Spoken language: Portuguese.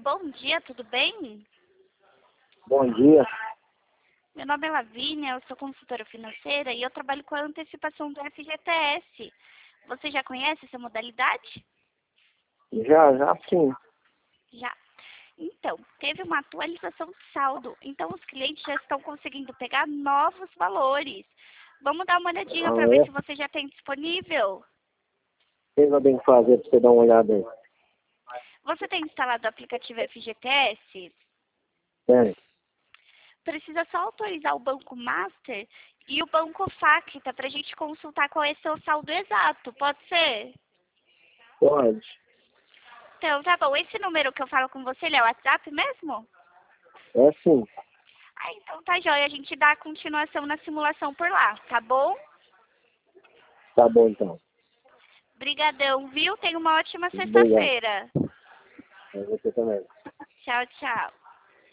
bom dia, tudo bem? Bom dia. Meu nome é Lavínia, eu sou consultora financeira e eu trabalho com a antecipação do FGTS. Você já conhece essa modalidade? Já sim. Já. Então, teve uma atualização de saldo, então os clientes já estão conseguindo pegar novos valores. Vamos dar uma olhadinha para ver É? se você já tem disponível. Quem vai bem fazer pra você dar uma olhada aí? Você tem instalado o aplicativo FGTS? Tem. Precisa só autorizar o Banco Master e o Banco Facta para a gente consultar qual é seu saldo exato. Pode ser? Pode. Então, tá bom. Esse número que eu falo com você, ele é o WhatsApp mesmo? É sim. Ah, então tá jóia. A gente dá continuação na simulação por lá, tá bom? Tá bom então. Brigadão, viu? Tenha uma ótima Obrigado. sexta-feira. É você também. Tchau, tchau.